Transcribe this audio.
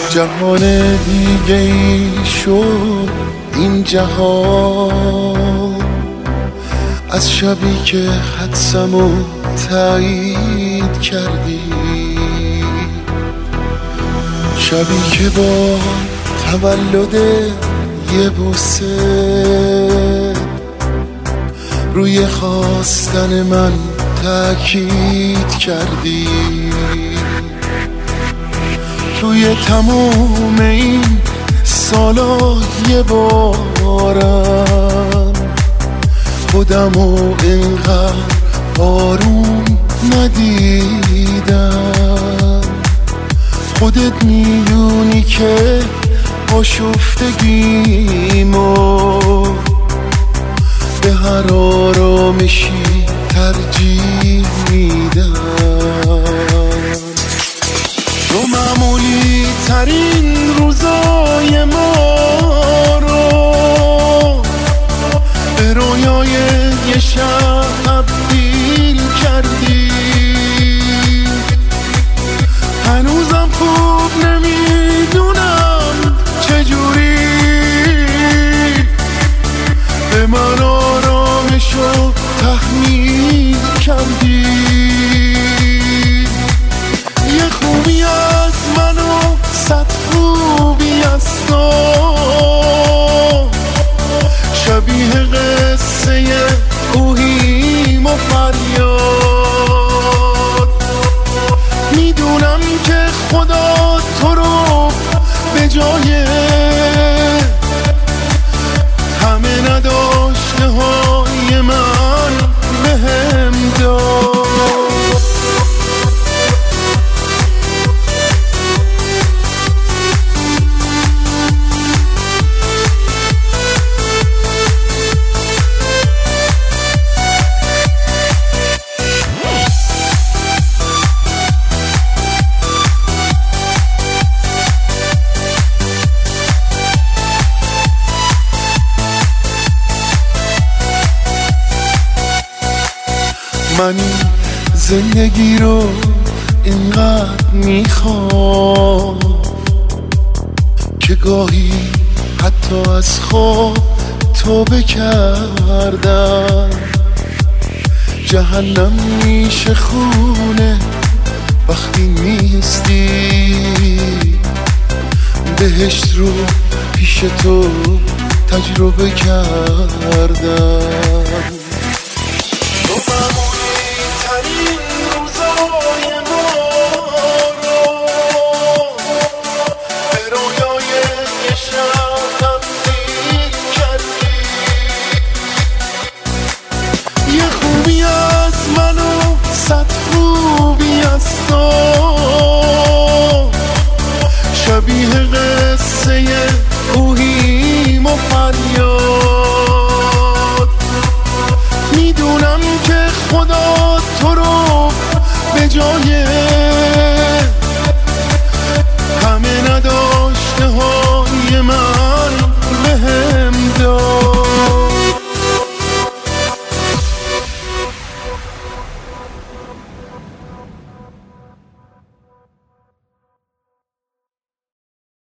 جهان دیگه ای شد این جهان، از شبی که حدسمو تایید کردی، شبی که با تولد یه بوسه روی خواستن من تأکید کردی. توی تموم این سالا یه بارم خودمو اینقدر آروم ندیدم. خودت میدونی که آشفتگیمو به هر آرامشی ترجیح میدم. تو معمولی ترین روزای ما رو به رویای یه شب تبدیل کردی. هنوزم خوب نمیدونم چجوری به من آرامشو تحمیل کردی. یه خوبی از من و صد خوبی از تو شبیه قصه اوهیم و فریاد. میدونم که خدا تو رو به جای همه نداشته های من بهم داد. من این زندگی رو اینقدر میخوام که گاهی حتی از خواب توبه کردم. جهنم میشه خونه وقتی نیستی، بهشت رو پیش تو تجربه کردم. شبیه قصه اوهیم و فریاد. میدونم که خدا تو رو به جای